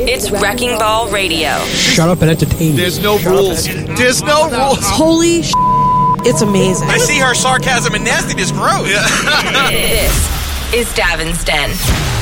It's Wrecking Ball Radio. Shut up and entertain me. There's no rules. There's no rules. Holy sh**. It's amazing. I see her sarcasm and nastiness grow. This is Davin's Den.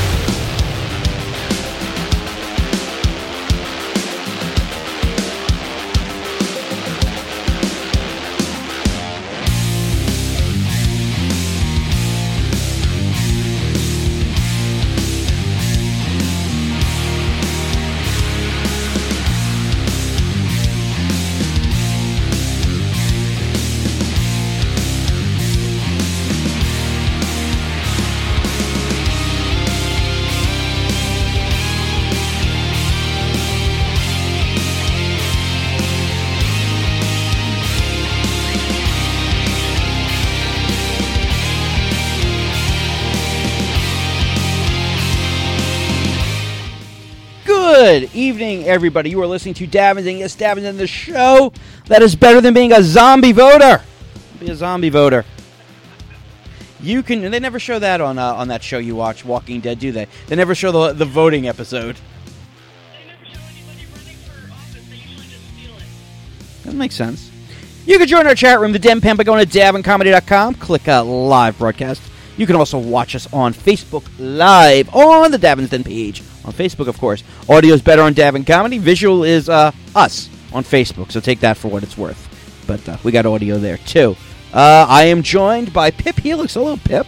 Good evening, everybody. You are listening to Davin's Den. Yes, Davin's Den, the show that is better than being a zombie voter. Be a zombie voter. You can. They never show that on that show you watch, Walking Dead, do they? They never show the voting episode. They never show anybody running for office. They usually just steal it. That makes sense. You can join our chat room, the Den Pen, by going to davincomedy.com. Click live broadcast. You can also watch us on Facebook Live on the Davin's Den page. On Facebook, of course. Audio is better on Davin Comedy. Visual is us on Facebook, so take that for what it's worth. But we got audio there, too. I am joined by Pip Helix. Hello, Pip.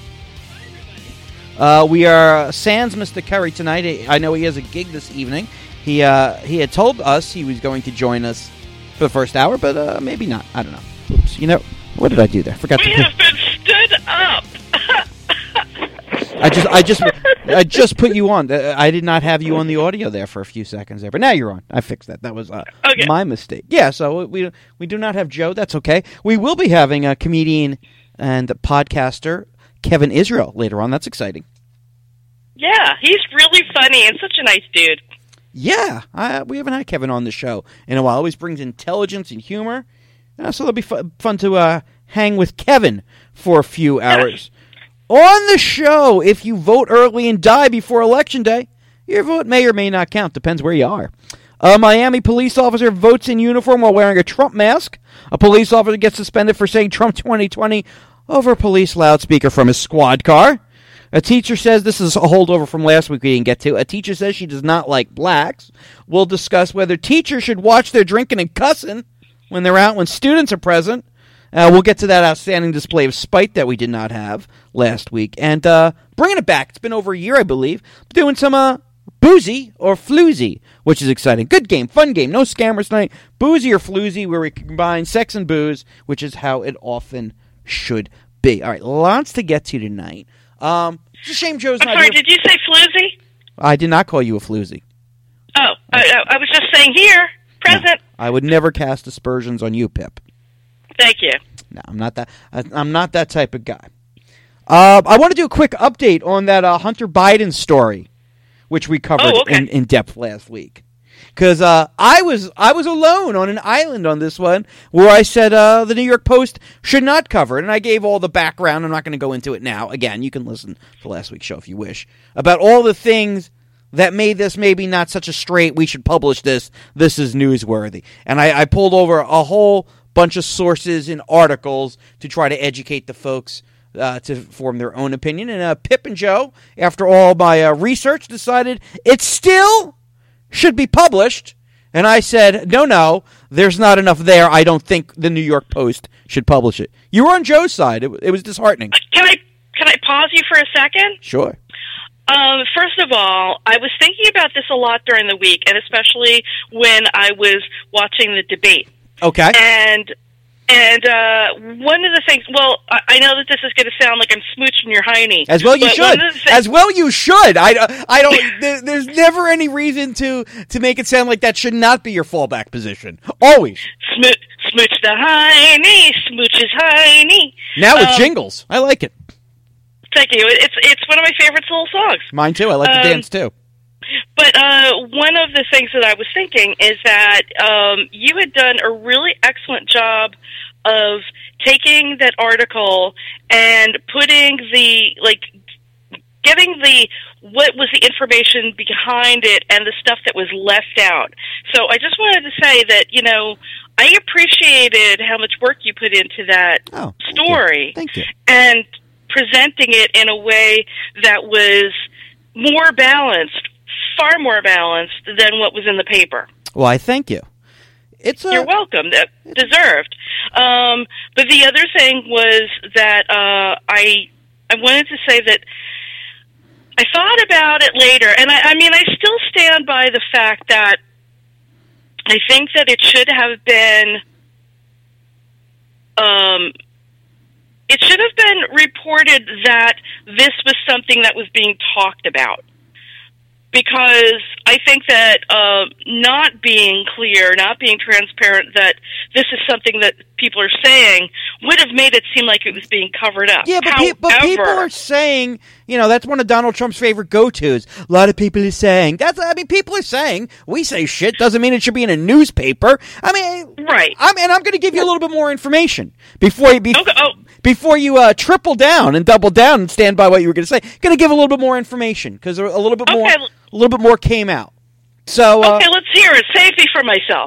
We are sans Mr. Curry tonight. I know he has a gig this evening. He had told us he was going to join us for the first hour, but maybe not. I don't know. Oops. You know, what did I do there? Forgot We have been stood up. I just put you on. I did not have you on the audio there for a few seconds there, but now you're on. I fixed that. That was okay. My mistake. Yeah, so we do not have Joe. That's okay. We will be having a comedian and podcaster Kevin Israel later on. That's exciting. Yeah, he's really funny and such a nice dude. Yeah, we haven't had Kevin on the show in a while. Always brings intelligence and humor. So it'll be fun to hang with Kevin for a few hours. On the show, if you vote early and die before Election Day, your vote may or may not count. Depends where you are. A Miami police officer votes in uniform while wearing a Trump mask. A police officer gets suspended for saying Trump 2020 over a police loudspeaker from his squad car. A teacher says, this is a holdover from last week we didn't get to. A teacher says she does not like blacks. We'll discuss whether teachers should watch their drinking and cussing when they're out when students are present. We'll get to that outstanding display of spite that we did not have last week. And bringing it back. It's been over a year, I believe. Doing some boozy or floozy, which is exciting. Good game, fun game. No scammers tonight. Boozy or floozy, where we combine sex and booze, which is how it often should be. All right, lots to get to tonight. It's a shame Joe's not I'm sorry, here. did you say floozy? I did not call you a floozy. Oh, I was just saying here, present. No, I would never cast aspersions on you, Pip. Thank you. No, I'm not that. I'm not that type of guy. I want to do a quick update on that Hunter Biden story, which we covered in depth last week. Because I was alone on an island on this one, where I said the New York Post should not cover it, and I gave all the background. I'm not going to go into it now. Again, you can listen to last week's show if you wish about all the things that made this maybe not such a straight. We should publish this. This is newsworthy, and I pulled over a whole bunch of sources and articles to try to educate the folks to form their own opinion. And Pip and Joe, after all my research, decided it still should be published. And I said, no, there's not enough there. I don't think the New York Post should publish it. You were on Joe's side. It was disheartening. Can I pause you for a second? Sure. First of all, I was thinking about this a lot during the week, and especially when I was watching the debate. Okay. And one of the things, well, I know that this is going to sound like I'm smooching your hiney. As well you should. As well you should. I don't. There's never any reason to make it sound like that should not be your fallback position. Always. Smooch the hiney, smooch his hiney. Now with jingles. I like it. Thank you. It's one of my favorite little songs. Mine too. I like to dance too. But one of the things that I was thinking is that you had done a really excellent job of taking that article and putting giving the what was the information behind it and the stuff that was left out. So I just wanted to say that, I appreciated how much work you put into that story. Thank you. And presenting it in a way that was more balanced, far more balanced than what was in the paper. Well, I thank you. You're welcome. Deserved. But the other thing was that I wanted to say that I thought about it later, and I still stand by the fact that I think that it should have been reported that this was something that was being talked about. Because I think that not being clear, not being transparent that this is something that people are saying would have made it seem like it was being covered up. Yeah, but people are saying, that's one of Donald Trump's favorite go-tos. A lot of people are saying. People are saying. We say shit. Doesn't mean it should be in a newspaper. Right. I'm going to give you a little bit more information before you triple down and double down and stand by what you were going to say. Going to give a little bit more information because a little bit more. A little bit more came out. So okay, let's hear it. Save me for myself.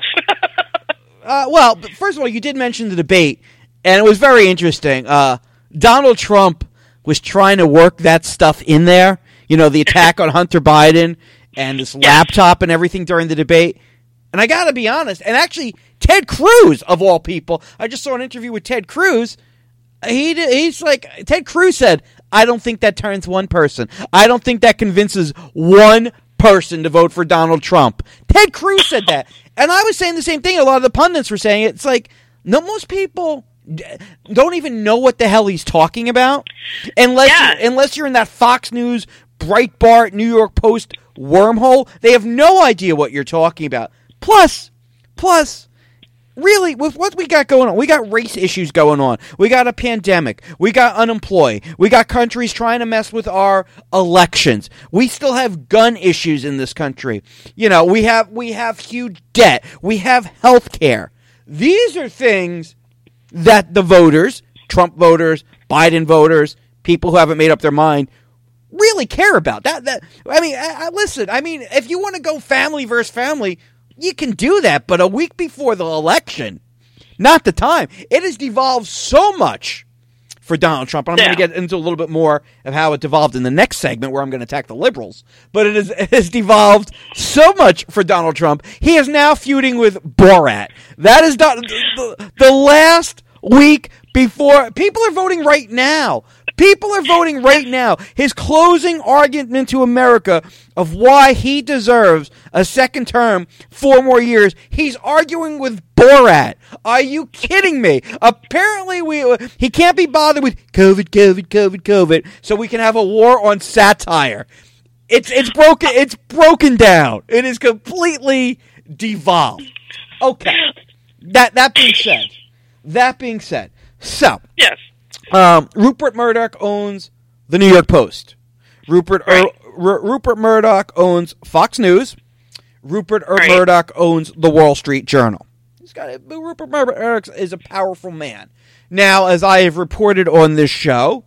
Well, first of all, you did mention the debate, and it was very interesting. Donald Trump was trying to work that stuff in there. The attack on Hunter Biden and this laptop and everything during the debate. And I got to be honest, and actually, Ted Cruz, of all people, I just saw an interview with Ted Cruz. He's like, Ted Cruz said, I don't think that turns one person. I don't think that convinces one person to vote for Donald Trump. Ted Cruz said that. And I was saying the same thing. A lot of the pundits were saying it. It's like, most people don't even know what the hell he's talking about. Unless you're in that Fox News, Breitbart, New York Post wormhole. They have no idea what you're talking about. Plus, really, with what we got going on, we got race issues going on. We got a pandemic. We got unemployed. We got countries trying to mess with our elections. We still have gun issues in this country. We have huge debt. We have health care. These are things that the voters, Trump voters, Biden voters, people who haven't made up their mind, really care about. Listen, if you want to go family versus family, you can do that, but a week before the election, not the time. It has devolved so much for Donald Trump. I'm going to get into a little bit more of how it devolved in the next segment where I'm going to attack the liberals. But it has devolved so much for Donald Trump. He is now feuding with Borat. That is the last week before. People are voting right now. His closing argument to America of why he deserves a second term, 4 more years. He's arguing with Borat. Are you kidding me? Apparently, he can't be bothered with COVID, so we can have a war on satire. It's broken. It's broken down. It is completely devolved. Okay. That being said, so yes. Rupert Murdoch owns the New York Post. Rupert Murdoch owns Fox News. Rupert Murdoch owns the Wall Street Journal. Rupert Murdoch is a powerful man. Now, as I have reported on this show,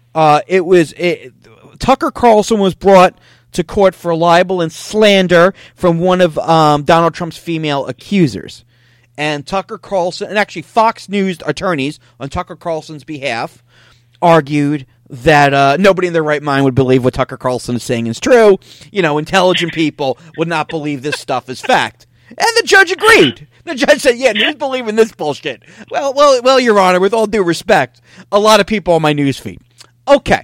Tucker Carlson was brought to court for libel and slander from one of Donald Trump's female accusers. And Tucker Carlson, and actually Fox News attorneys on Tucker Carlson's behalf, argued that nobody in their right mind would believe what Tucker Carlson is saying is true. Intelligent people would not believe this stuff is fact. And the judge agreed. The judge said, yeah, who's believing this bullshit? Well, Your Honor, with all due respect, a lot of people on my newsfeed. Okay.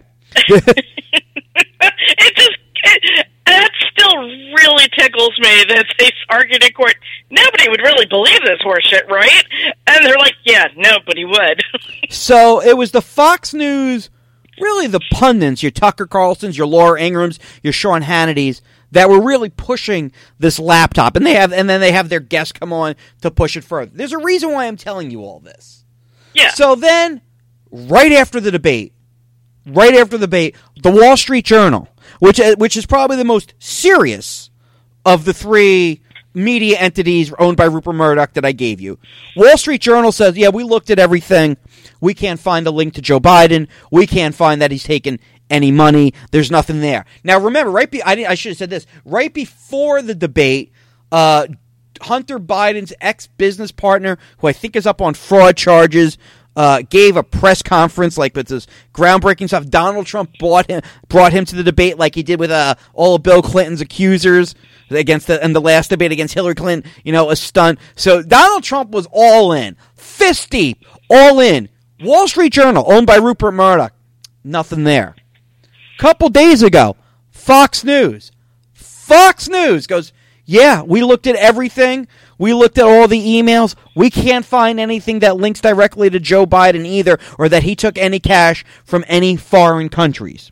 That still really tickles me that they argued in court. Nobody would really believe this horseshit, right? And they're like, yeah, nobody would. So it was the Fox News, really the pundits, your Tucker Carlsons, your Laura Ingrams, your Sean Hannitys, that were really pushing this laptop. And then they have their guests come on to push it further. There's a reason why I'm telling you all this. Yeah. So then, right after the debate, the Wall Street Journal, which is probably the most serious of the 3 media entities owned by Rupert Murdoch that I gave you. Wall Street Journal says, yeah, we looked at everything. We can't find a link to Joe Biden. We can't find that he's taken any money. There's nothing there. Now, remember, I should have said this. Right before the debate, Hunter Biden's ex-business partner, who I think is up on fraud charges, gave a press conference like with this groundbreaking stuff. Donald Trump brought him to the debate like he did with all of Bill Clinton's accusers in the last debate against Hillary Clinton, a stunt. So Donald Trump was all in, fist deep, all in. Wall Street Journal, owned by Rupert Murdoch, nothing there. Couple days ago, Fox News goes, yeah, we looked at everything. We looked at all the emails. We can't find anything that links directly to Joe Biden either, or that he took any cash from any foreign countries.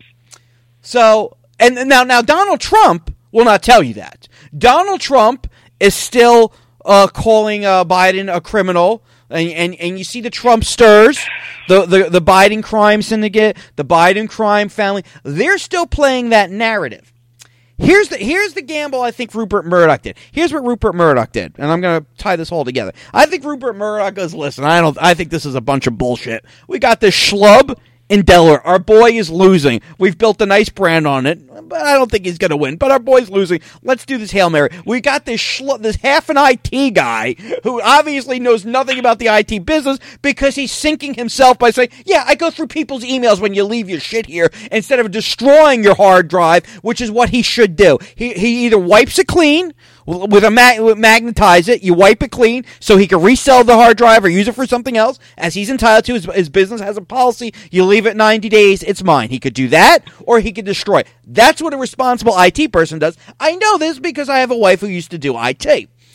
So, and now Donald Trump will not tell you that. Donald Trump is still calling Biden a criminal, and you see the Trumpsters, the Biden crime syndicate, the Biden crime family. They're still playing that narrative. Here's the gamble I think Rupert Murdoch did. Here's what Rupert Murdoch did, and I'm going to tie this all together. I think Rupert Murdoch goes, listen, I think this is a bunch of bullshit. We got this schlub in Delaware. Our boy is losing. We've built a nice brand on it, but I don't think he's going to win. But our boy's losing. Let's do this Hail Mary. We got this half an IT guy who obviously knows nothing about the IT business because he's sinking himself by saying, yeah, I go through people's emails when you leave your shit here instead of destroying your hard drive, which is what he should do. He either wipes it clean with magnetize it, you wipe it clean so he can resell the hard drive or use it for something else, as he's entitled to. His business has a policy. You leave it 90 days, it's mine. He could do that, or he could destroy it. That's what a responsible IT person does. I know this because I have a wife who used to do IT.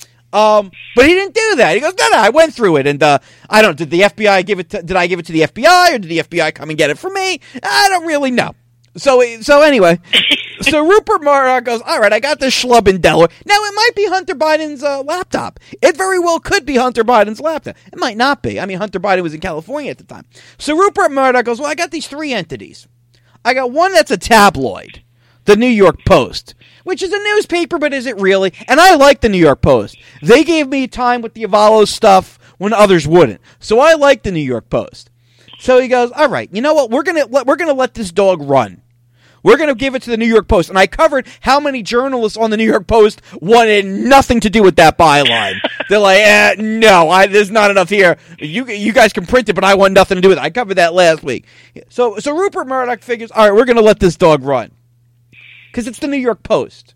But he didn't do that. He goes, no, I went through it, and did the FBI did I give it to the FBI, or did the FBI come and get it for me? I don't really know. So anyway, so Rupert Murdoch goes, all right, I got this schlub in Delaware. Now, it might be Hunter Biden's laptop. It very well could be Hunter Biden's laptop. It might not be. I mean, Hunter Biden was in California at the time. So Rupert Murdoch goes, well, I got these three entities. I got one that's a tabloid, the New York Post, which is a newspaper, but is it really? And I like the New York Post. They gave me time with the Avalos stuff when others wouldn't. So I like the New York Post. So he goes, all right, you know what? We're gonna let this dog run. We're going to give it to the New York Post. And I covered how many journalists on the New York Post wanted nothing to do with that byline. They're like, no, there's not enough here. You guys can print it, but I want nothing to do with it. I covered that last week. So Rupert Murdoch figures, all right, we're going to let this dog run. Because it's the New York Post.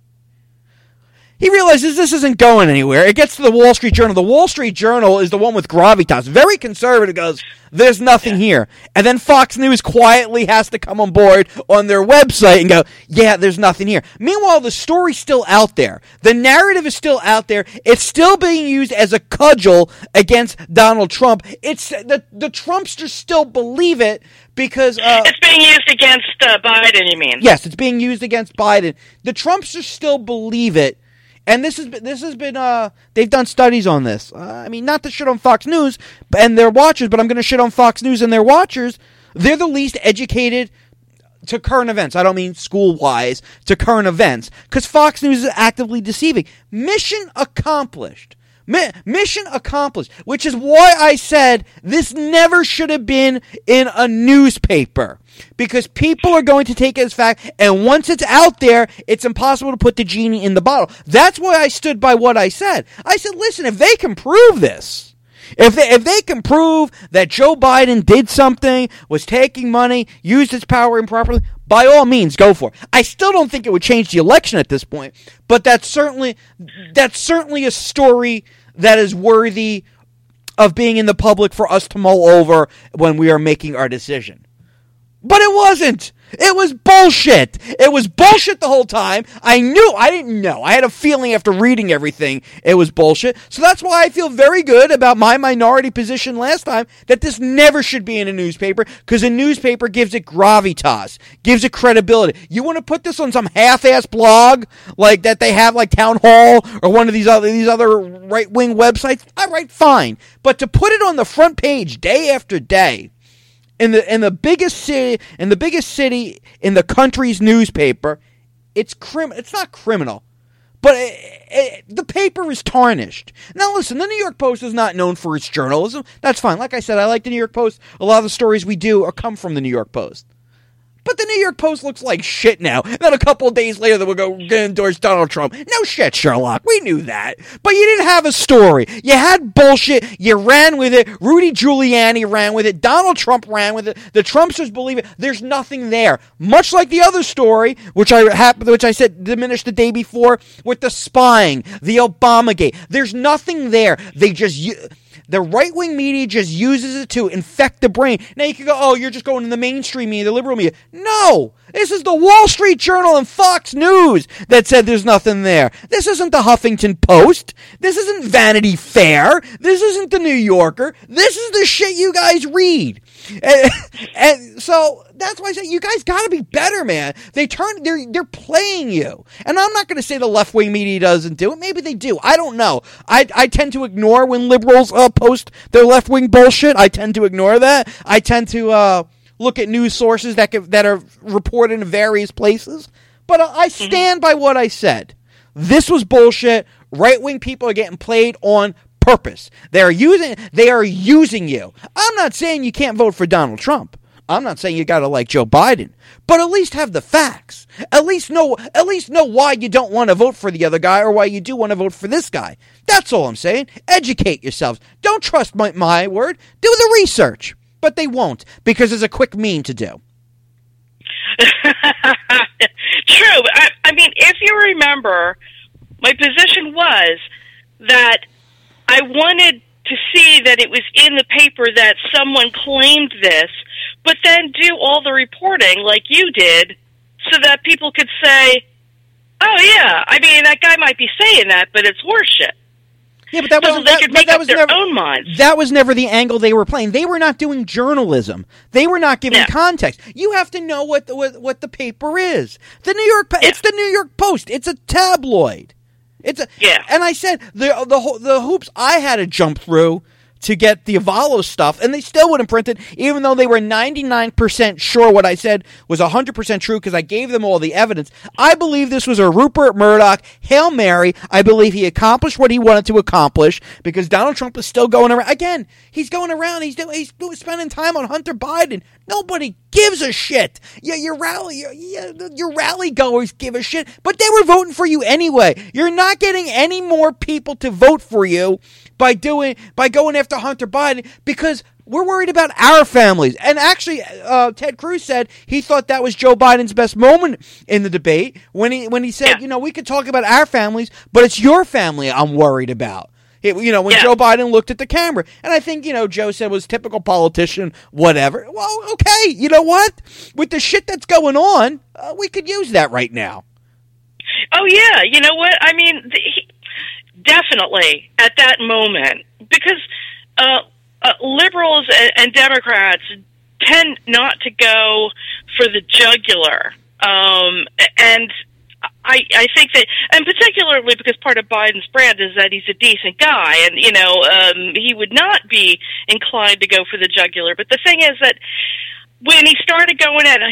He realizes this isn't going anywhere. It gets to the Wall Street Journal. The Wall Street Journal is the one with gravitas. Very conservative, goes, there's nothing here. And then Fox News quietly has to come on board on their website and go, yeah, there's nothing here. Meanwhile, the story's still out there. The narrative is still out there. It's still being used as a cudgel against Donald Trump. It's the Trumpsters still believe it because... it's being used against Biden, you mean? Yes, it's being used against Biden. The Trumpsters still believe it. And this has been they've done studies on this. I mean, not to shit on Fox News and their watchers, but I'm going to shit on Fox News and their watchers. They're the least educated to current events. I don't mean school-wise, to current events. Because Fox News is actively deceiving. Mission accomplished. Mission accomplished. Which is why I said this never should have been in a newspaper. Because people are going to take it as fact, and once it's out there, it's impossible to put the genie in the bottle. That's why I stood by what I said. I said, listen, if they can prove this, if they can prove that Joe Biden did something, was taking money, used his power improperly, by all means, go for it. I still don't think it would change the election at this point, but that's certainly a story that is worthy of being in the public for us to mull over when we are making our decision. But it wasn't. It was bullshit. It was bullshit the whole time. I didn't know. I had a feeling after reading everything it was bullshit. So that's why I feel very good about my minority position last time that this never should be in a newspaper, because a newspaper gives it gravitas, gives it credibility. You want to put this on some half-ass blog like that they have, like Town Hall or one of these other right-wing websites? All right, fine. But to put it on the front page day after day, in the biggest city in the country's newspaper, it's not criminal, but the paper is tarnished. Now listen, the New York Post is not known for its journalism. That's fine. Like I said, I like the New York Post. A lot of the stories we do come from the New York Post. But the New York Post looks like shit now. Then a couple of days later, they will go endorse Donald Trump. No shit, Sherlock. We knew that. But you didn't have a story. You had bullshit. You ran with it. Rudy Giuliani ran with it. Donald Trump ran with it. The Trumpsters believe it. There's nothing there. Much like the other story, which I said diminished the day before, with the spying, the Obamagate. There's nothing there. The right-wing media just uses it to infect the brain. Now you can go, oh, you're just going to the mainstream media, the liberal media. No! This is the Wall Street Journal and Fox News that said there's nothing there. This isn't the Huffington Post. This isn't Vanity Fair. This isn't the New Yorker. This is the shit you guys read. And so that's why I say you guys got to be better, man. They're playing you. And I'm not going to say the left-wing media doesn't do it. Maybe they do. I don't know. I tend to ignore when liberals post their left-wing bullshit. I tend to ignore that. I tend to look at news sources that are reported in various places. But I stand by what I said. This was bullshit. Right-wing people are getting played on purpose. They are using you. I'm not saying you can't vote for Donald Trump. I'm not saying you got to like Joe Biden, but at least have the facts. At least know why you don't want to vote for the other guy or why you do want to vote for this guy. That's all I'm saying. Educate yourselves. Don't trust my word. Do the research. But they won't, because there's a quick meme to do. True. I mean, if you remember, my position was that I wanted to see that it was in the paper that someone claimed this, but then do all the reporting like you did so that people could say, oh, yeah, I mean, that guy might be saying that, but it's horseshit. Yeah, but that wasn't. Own minds. That was never the angle they were playing. They were not doing journalism. They were not giving context. You have to know what the paper is. The New York. It's the New York Post. It's a tabloid. And I said the hoops I had to jump through to get the Avalos stuff, and they still wouldn't print it, even though they were 99% sure what I said was 100% true because I gave them all the evidence. I believe this was a Rupert Murdoch Hail Mary. I believe he accomplished what he wanted to accomplish because Donald Trump is still going around. Again, he's going around. He's spending time on Hunter Biden. Nobody gives a shit. Yeah, your rally goers give a shit, but they were voting for you anyway. You're not getting any more people to vote for you by going after Hunter Biden because we're worried about our families. And actually, Ted Cruz said he thought that was Joe Biden's best moment in the debate when he said, we could talk about our families, but it's your family I'm worried about. Joe Biden looked at the camera. And I think, Joe said was typical politician, whatever. Well, okay, you know what? With the shit that's going on, we could use that right now. Oh, yeah. You know what? I mean, definitely at that moment. Because liberals and Democrats tend not to go for the jugular. And I think that, and particularly because part of Biden's brand is that he's a decent guy, and he would not be inclined to go for the jugular. But the thing is that when he started going at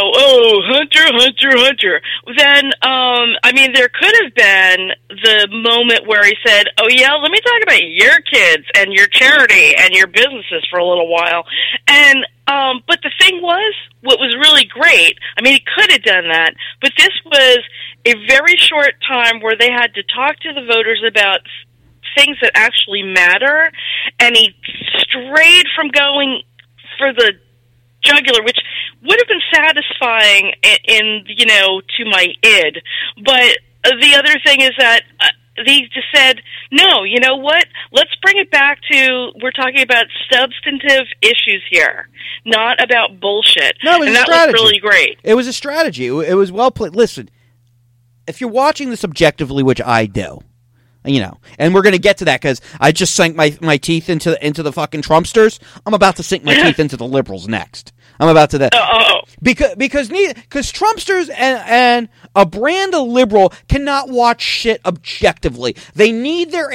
Hunter, then there could have been the moment where he said, "Oh yeah, let me talk about your kids and your charity and your businesses for a little while," and. But the thing was, what was really great, he could have done that, but this was a very short time where they had to talk to the voters about things that actually matter, and he strayed from going for the jugular, which would have been satisfying to my id. But the other thing is that they just said, no, you know what? Let's bring it back to, we're talking about substantive issues here, not about bullshit. No, it was and a that strategy. Was really great. It was a strategy. It was well played. Listen, if you're watching this objectively, which I do, and we're going to get to that because I just sank my teeth into the fucking Trumpsters. I'm about to sink my teeth into the liberals next. I'm about to that because Trumpsters and a brand of liberal cannot watch shit objectively. They need their ass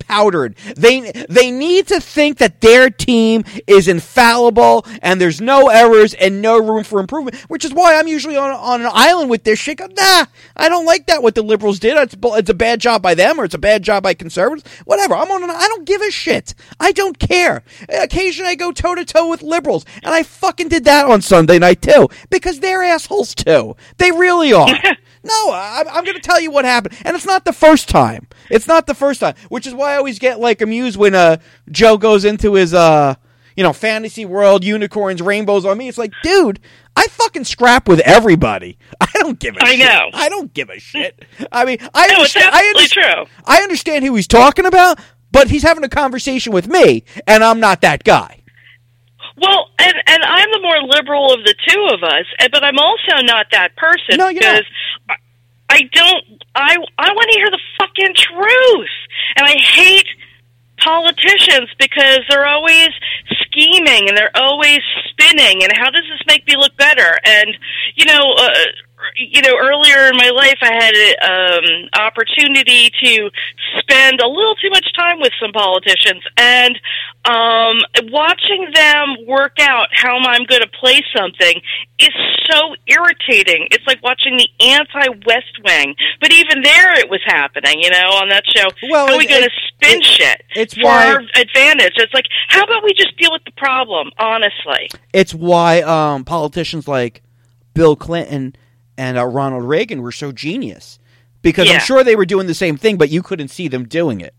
powdered. They need to think that their team is infallible and there's no errors and no room for improvement, which is why I'm usually on an island with this shit. Nah, I don't like that, what the liberals did. It's a bad job by them, or it's a bad job by conservatives. Whatever. I don't give a shit. I don't care. Occasionally I go toe-to-toe with liberals, and I fucking did that on Sunday night, too, because they're assholes, too. They really are. No, I'm going to tell you what happened. And it's not the first time. It's not the first time, which is why I always get, like, amused when Joe goes into his, fantasy world, unicorns, rainbows on me. It's like, dude, I fucking scrap with everybody. I don't give a shit. I know. I don't give a shit. I mean, it's absolutely true. I understand who he's talking about, but he's having a conversation with me, and I'm not that guy. Well, and I'm the more liberal of the two of us, but I'm also not that person. No, you're because not. I want to hear the fucking truth. And I hate politicians because they're always scheming and they're always spinning. And how does this make me look better? And, earlier in my life, I had an opportunity to spend a little too much time with some politicians, and watching them work out how I'm going to play something is so irritating. It's like watching the anti-West Wing, but even there it was happening, on that show. Well, how are we going to spin shit for our advantage? It's like, how about we just deal with the problem, honestly? It's why politicians like Bill Clinton and Ronald Reagan were so genius, because I'm sure they were doing the same thing, but you couldn't see them doing it.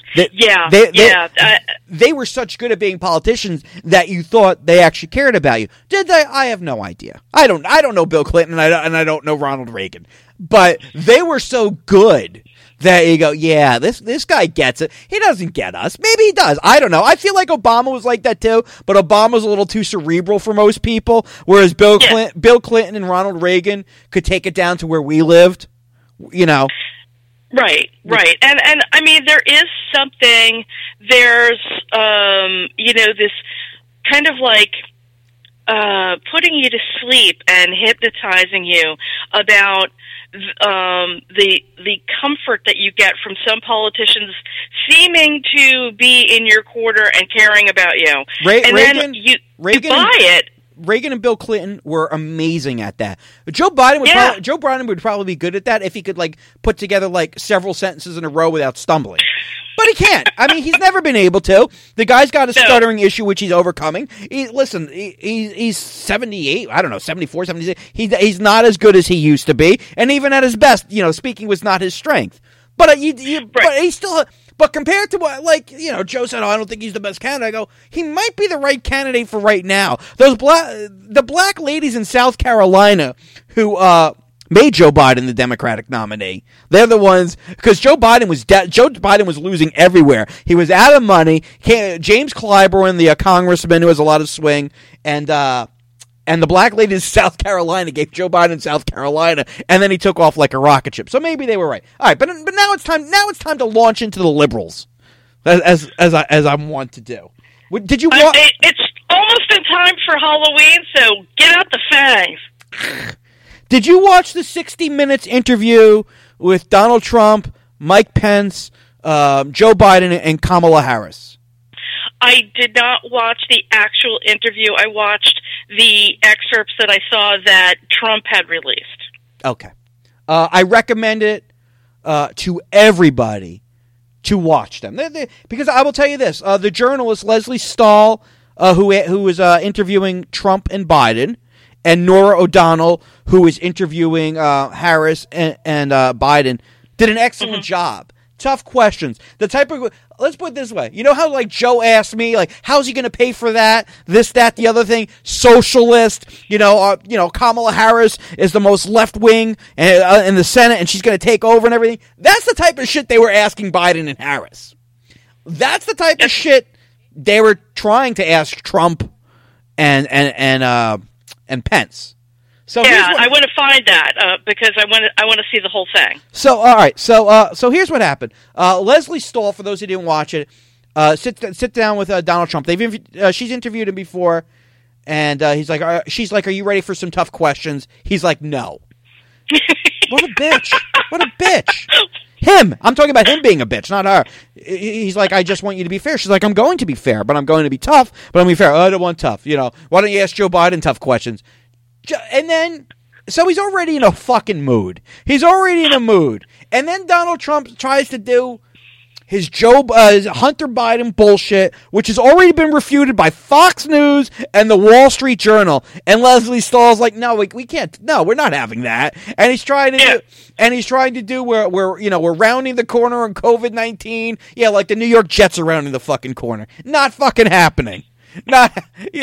They were such good at being politicians that you thought they actually cared about you. Did they? I have no idea. I don't know Bill Clinton, and I don't know Ronald Reagan, but they were so good that you go, yeah, this guy gets it. He doesn't get us. Maybe he does. I don't know. I feel like Obama was like that too, but Obama was a little too cerebral for most people, whereas Bill Clinton and Ronald Reagan could take it down to where we lived, Right. And I mean, there is something, there's, this kind of like putting you to sleep and hypnotizing you about the comfort that you get from some politicians seeming to be in your corner and caring about you. Then you buy it. Reagan and Bill Clinton were amazing at that. Joe Biden would probably be good at that if he could put together several sentences in a row without stumbling. But he can't. I mean, he's never been able to. The guy's got a stuttering issue, which he's overcoming. He's 78, I don't know, 74, 76. He's not as good as he used to be. And even at his best, speaking was not his strength. But but he's still. But compared to what, Joe said, I don't think he's the best candidate. I go, he might be the right candidate for right now. The black ladies in South Carolina who made Joe Biden the Democratic nominee. They're the ones, because Joe Biden was losing everywhere. He was out of money. James Clyburn, the congressman who has a lot of swing, and the black ladies in South Carolina gave Joe Biden South Carolina, and then he took off like a rocket ship. So maybe they were right. All right, but now it's time. Now it's time to launch into the liberals, as I want to do. Did you? It's almost in time for Halloween, so get out the fangs. Did you watch the 60 Minutes interview with Donald Trump, Mike Pence, Joe Biden, and Kamala Harris? I did not watch the actual interview. I watched the excerpts that I saw that Trump had released. Okay. I recommend it to everybody to watch them. Because I will tell you this. The journalist Leslie Stahl, who was interviewing Trump and Biden, and Nora O'Donnell, who was interviewing Harris and Biden, did an excellent job. Tough questions. Let's put it this way. You know how Joe asked me, how's he going to pay for that? This, that, the other thing. Socialist. Kamala Harris is the most left wing in the Senate, and she's going to take over and everything. That's the type of shit they were asking Biden and Harris. That's the type of shit they were trying to ask Trump and Pence. So I want to find that because I want to see the whole thing. So all right, so here's what happened. Leslie Stahl, for those who didn't watch it, sit down with Donald Trump. She's interviewed him before, and she's like, "Are you ready for some tough questions?" He's like, "No." What a bitch! What a bitch! Him. I'm talking about him being a bitch, not her. He's like, I just want you to be fair. She's like, I'm going to be fair, but I'm going to be tough, but I'm going to be fair. Oh, I don't want tough. Why don't you ask Joe Biden tough questions? And then, so he's already in a fucking mood. He's already in a mood. And then Donald Trump tries to do his Hunter Biden bullshit, which has already been refuted by Fox News and the Wall Street Journal. And Leslie Stahl's like, no, we can't. No, we're not having that. And he's trying to do where we're rounding the corner on COVID-19. Yeah, like the New York Jets are rounding the fucking corner. Not fucking happening. Not,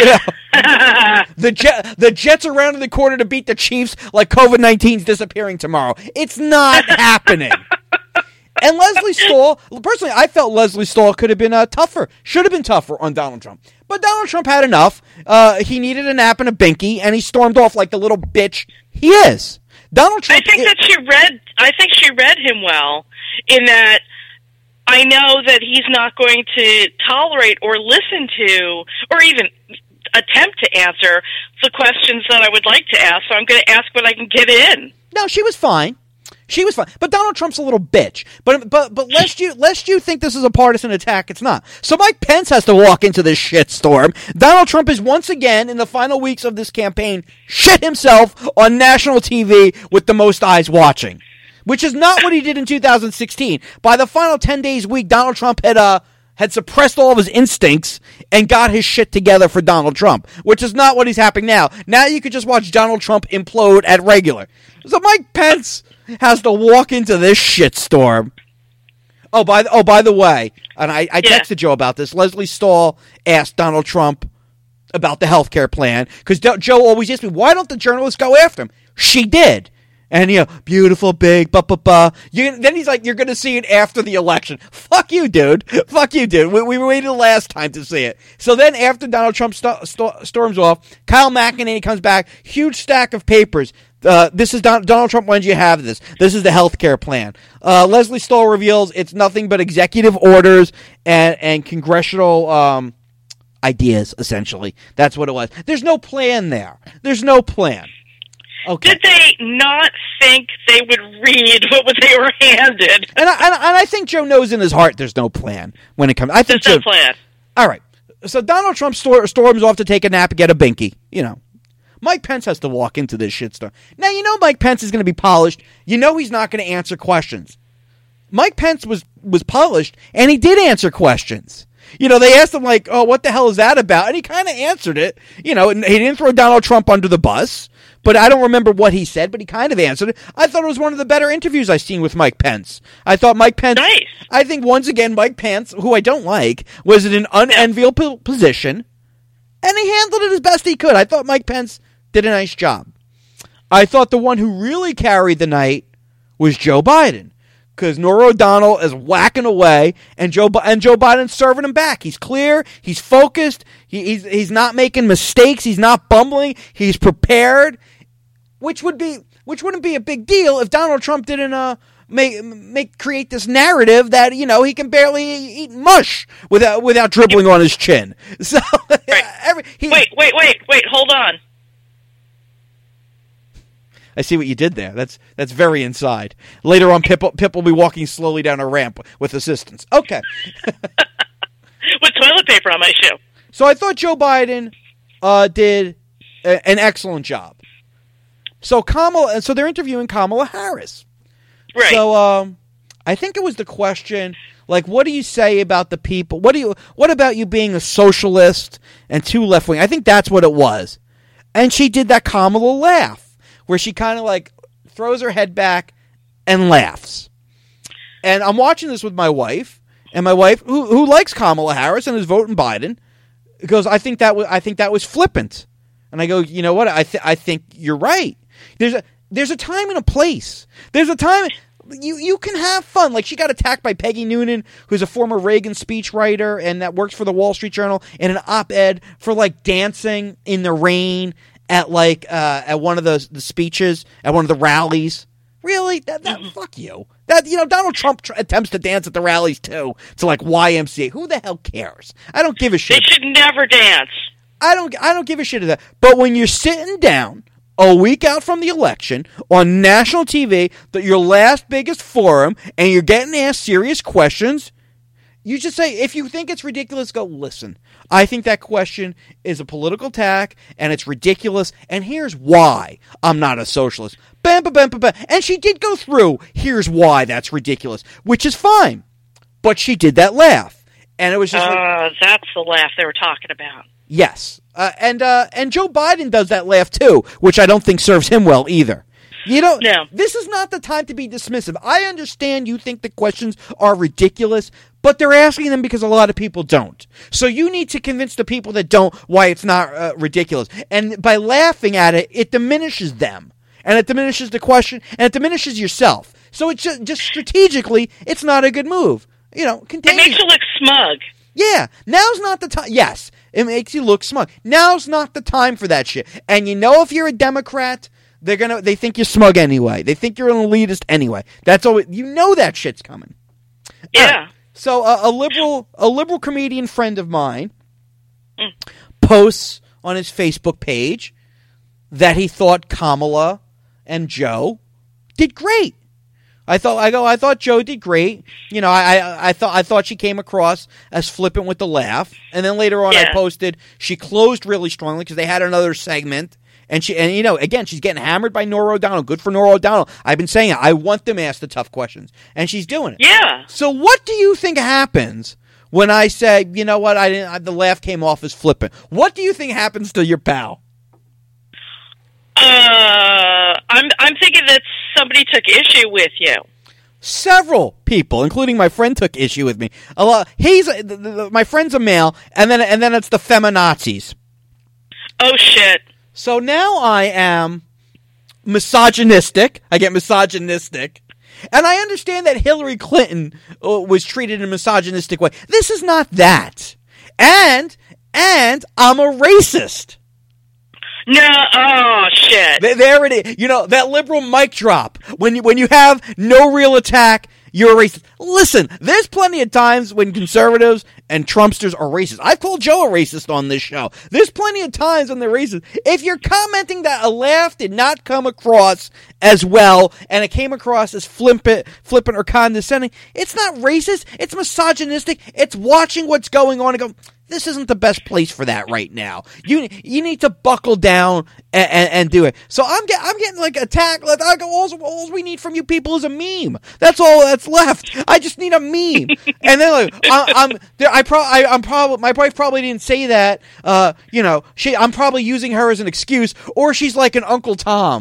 the Jets are rounding the corner to beat the Chiefs like COVID-19's disappearing tomorrow. It's not happening. And Leslie Stahl, personally, I felt Leslie Stahl could have been tougher, should have been tougher on Donald Trump. But Donald Trump had enough. He needed a nap and a binky, and he stormed off like the little bitch he is. Donald Trump. I think she read him well in that I know that he's not going to tolerate or listen to or even attempt to answer the questions that I would like to ask. So I'm going to ask what I can get in. No, she was fine. She was fine, but Donald Trump's a little bitch. But lest you think this is a partisan attack, it's not. So Mike Pence has to walk into this shitstorm. Donald Trump is once again in the final weeks of this campaign shit himself on national TV with the most eyes watching, which is not what he did in 2016. By the final 10 days week, Donald Trump had suppressed all of his instincts and got his shit together for Donald Trump, which is not what he's happening now. Now you could just watch Donald Trump implode at regular. So Mike Pence has to walk into this shitstorm. Oh, by the way, and I texted Joe about this. Leslie Stahl asked Donald Trump about the health care plan because Joe always asks me, why don't the journalists go after him? She did. And, beautiful, big, Then he's like, you're going to see it after the election. Fuck you, dude. Fuck you, dude. We waited last time to see it. So then after Donald Trump storms off, Kyle McEnany comes back, huge stack of papers. This is Donald Trump. When did you have this? This is the health care plan. Leslie Stahl reveals it's nothing but executive orders and congressional ideas, essentially. That's what it was. There's no plan there. There's no plan. Okay. Did they not think they would read what they were handed? And I think Joe knows in his heart there's no plan when it comes. I think there's no plan. All right. So Donald Trump storms off to take a nap and get a binky. Mike Pence has to walk into this shitstorm. Now, Mike Pence is going to be polished. He's not going to answer questions. Mike Pence was polished, and he did answer questions. They asked him, like, oh, what the hell is that about? And he kind of answered it. And he didn't throw Donald Trump under the bus, but I don't remember what he said, but he kind of answered it. I thought it was one of the better interviews I've seen with Mike Pence. I thought Mike Pence... Nice. I think, once again, Mike Pence, who I don't like, was in an unenviable position, and he handled it as best he could. I thought Mike Pence did a nice job. I thought the one who really carried the night was Joe Biden, because Norah O'Donnell is whacking away, and Joe Biden's serving him back. He's clear. He's focused. He's not making mistakes. He's not bumbling. He's prepared, which wouldn't be a big deal if Donald Trump didn't create this narrative that he can barely eat mush without dribbling on his chin. So right. Wait, hold on. I see what you did there. That's very inside. Later on, Pip will be walking slowly down a ramp with assistance. Okay. With toilet paper on my shoe. So I thought Joe Biden did an excellent job. So they're interviewing Kamala Harris. Right. So I think it was the question, like, what do you say about the people? What about you being a socialist and too left wing? I think that's what it was. And she did that Kamala laugh, where she kind of like throws her head back and laughs. And I'm watching this with my wife, and my wife, who likes Kamala Harris and is voting Biden, goes, I think that was flippant. And I go, you know what? I think you're right. There's a time and a place. There's a time you can have fun. Like, she got attacked by Peggy Noonan, who's a former Reagan speechwriter and that works for the Wall Street Journal, in an op-ed for like dancing in the rain at one of the speeches at one of the rallies. Really? That fuck you. Donald Trump attempts to dance at the rallies too, to like YMCA. Who the hell cares? I don't give a shit. They should never dance. I don't give a shit of that. But when you're sitting down a week out from the election on national TV, your last biggest forum, and you're getting asked serious questions, you just say, if you think it's ridiculous, go, listen, I think that question is a political attack, and it's ridiculous, and here's why I'm not a socialist. Bam, bam, bam, bam, bam. And she did go through, here's why that's ridiculous, which is fine. But she did that laugh. And it was just that's the laugh they were talking about. Yes. And Joe Biden does that laugh, too, which I don't think serves him well either. No. This is not the time to be dismissive. I understand you think the questions are ridiculous, but they're asking them because a lot of people don't. So you need to convince the people that don't why it's not ridiculous. And by laughing at it, it diminishes them. And it diminishes the question, and it diminishes yourself. So it's just strategically, it's not a good move. It makes you look smug. Yeah, now's not the time. Yes, it makes you look smug. Now's not the time for that shit. And if you're a Democrat, they think you're smug anyway. They think you're an elitist anyway. That's all. That shit's coming. Yeah. Right. So a liberal comedian friend of mine posts on his Facebook page that he thought Kamala and Joe did great. I thought Joe did great. I thought she came across as flippant with the laugh. And then later on I posted she closed really strongly because they had another segment. And again, she's getting hammered by Norah O'Donnell. Good for Norah O'Donnell. I've been saying it. I want them asked the tough questions. And she's doing it. Yeah. So what do you think happens when I say, you know what, the laugh came off as flippant? What do you think happens to your pal? I'm thinking that somebody took issue with you. Several people, including my friend, took issue with me. A lot. My friend's a male, and then it's the feminazis. Oh shit! So now I am misogynistic. I get misogynistic, and I understand that Hillary Clinton was treated in a misogynistic way. This is not that, and I'm a racist. No, oh shit! There it is. That liberal mic drop. When you have no real attack, you're a racist. Listen, there's plenty of times when conservatives and Trumpsters are racist. I've called Joe a racist on this show. There's plenty of times when they're racist. If you're commenting that a laugh did not come across as well, and it came across as flippant or condescending, it's not racist. It's misogynistic. It's watching what's going on and go, this isn't the best place for that right now. You need to buckle down and do it. So I'm getting like attacked. I go, all we need from you people is a meme. That's all that's left. I just need a meme. And then my wife probably didn't say that. I'm probably using her as an excuse, or she's like an Uncle Tom.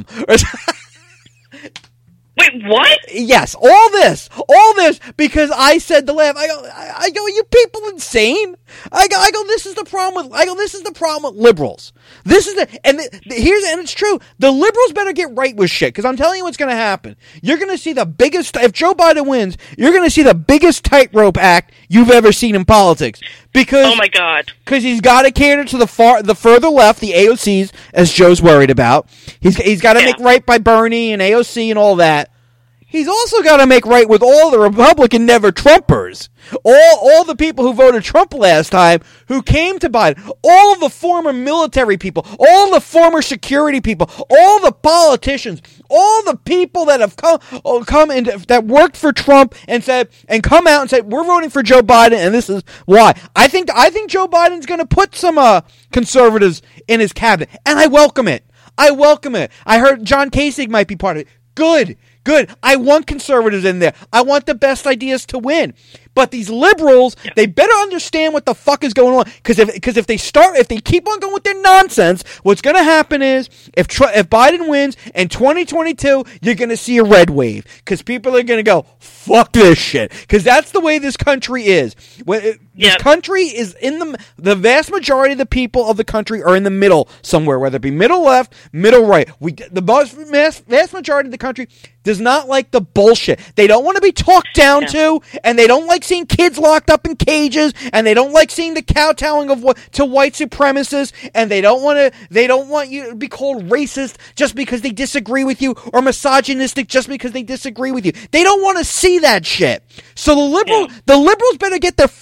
Wait, what? Yes, all this, because I said the laugh. I go, are you people insane? I go, this is the problem with liberals. And it's true. The liberals better get right with shit, because I'm telling you what's going to happen. You're going to see the biggest, if Joe Biden wins, you're going to see the biggest tightrope act you've ever seen in politics. Because, oh my God. Because he's got to cater to the further left, the AOCs, as Joe's worried about. He's got to make right by Bernie and AOC and all that. He's also got to make right with all the Republican never-Trumpers. All the people who voted Trump last time, who came to Biden. All the former military people. All the former security people. All the politicians. All the people that have come in that worked for Trump and come out and said, we're voting for Joe Biden, and this is why. I think Joe Biden's going to put some conservatives in his cabinet, and I welcome it. I heard John Kasich might be part of it. Good. I want conservatives in there. I want the best ideas to win. But these liberals, they better understand what the fuck is going on. Because if they keep on going with their nonsense, what's going to happen is if Biden wins in 2022, you're going to see a red wave. Because people are going to go, fuck this shit. Because that's the way this country is. This country is the vast majority of the people of the country are in the middle somewhere, whether it be middle left, middle right. The vast majority of the country does not like the bullshit. They don't want to be talked down to, and they don't like seeing kids locked up in cages, and they don't like seeing the kowtowing to white supremacists, and they don't want you to be called racist just because they disagree with you, or misogynistic just because they disagree with you. They don't want to see that shit. So the liberals better get their fucking head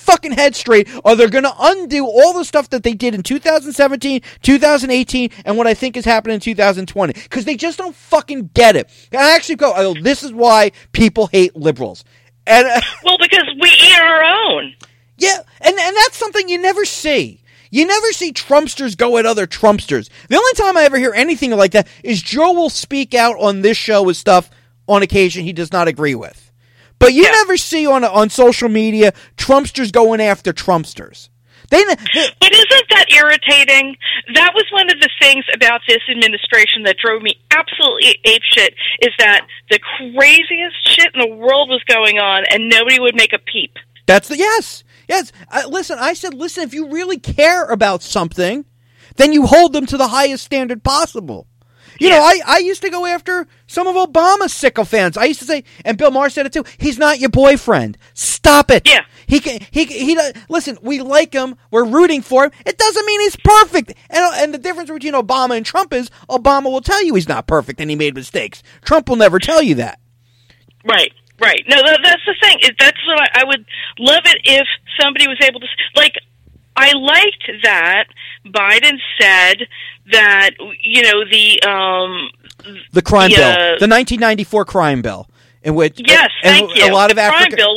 head straight, or they're going to undo all the stuff that they did in 2017, 2018, and what I think is happening in 2020. Because they just don't fucking get it. And I actually go, this is why people hate liberals. And well, because we eat our own. Yeah, and that's something you never see. You never see Trumpsters go at other Trumpsters. The only time I ever hear anything like that is Joe will speak out on this show with stuff on occasion he does not agree with. But you never see on social media Trumpsters going after Trumpsters. But isn't that irritating? That was one of the things about this administration that drove me absolutely apeshit, is that the craziest shit in the world was going on and nobody would make a peep. Yes. Listen, if you really care about something, then you hold them to the highest standard possible. You know, I used to go after some of Obama's sycophants. I used to say, and Bill Maher said it too, he's not your boyfriend. Stop it. Yeah. He listen, we like him, we're rooting for him. It doesn't mean he's perfect. And the difference between Obama and Trump is Obama will tell you he's not perfect and he made mistakes. Trump will never tell you that. Right. No, that's the thing. That's what I would love it if somebody was able to, like, I liked that Biden said that, you know, the crime bill, the 1994 crime bill, in which thank you. A lot of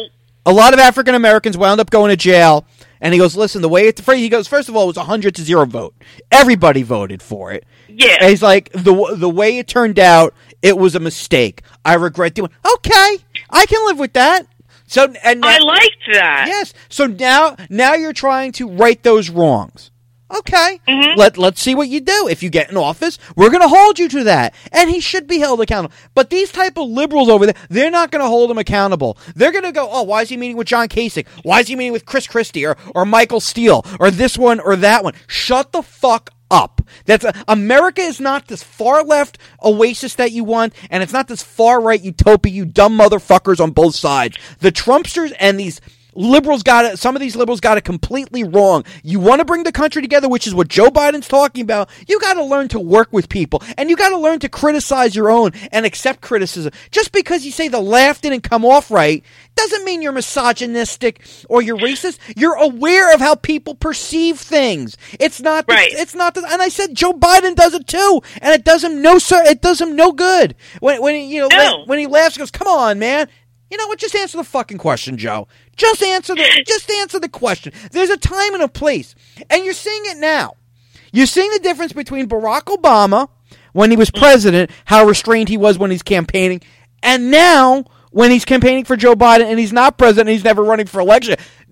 African Americans wound up going to jail. And he goes, listen, he goes, first of all, it was 100-0 vote. Everybody voted for it. Yeah. And he's like, the way it turned out, it was a mistake. I regret doing. Okay, I can live with that. So, and I liked that. Yes. So now you're trying to right those wrongs. Okay. Mm-hmm. Let's see what you do. If you get in office, we're going to hold you to that. And he should be held accountable. But these type of liberals over there, they're not going to hold him accountable. They're going to go, oh, why is he meeting with John Kasich? Why is he meeting with Chris Christie or Michael Steele or this one or that one? Shut the fuck up. America is not this far left oasis that you want, and it's not this far right utopia, you dumb motherfuckers on both sides. The Trumpsters and these liberals some of these liberals got it completely wrong. You want to bring the country together, which is what Joe Biden's talking about. You got to learn to work with people, and you got to learn to criticize your own and accept criticism. Just because you say the laugh didn't come off right doesn't mean you're misogynistic or you're racist. You're aware of how people perceive things. It's not right. And I said Joe Biden does it too, and it does him no good. When he laughs, he goes, "Come on, man." You know what? Just answer the fucking question, Joe. Just answer the question. There's a time and a place. And you're seeing it now. You're seeing the difference between Barack Obama when he was president, how restrained he was when he's campaigning, and now when he's campaigning for Joe Biden and he's not president and he's never running for election.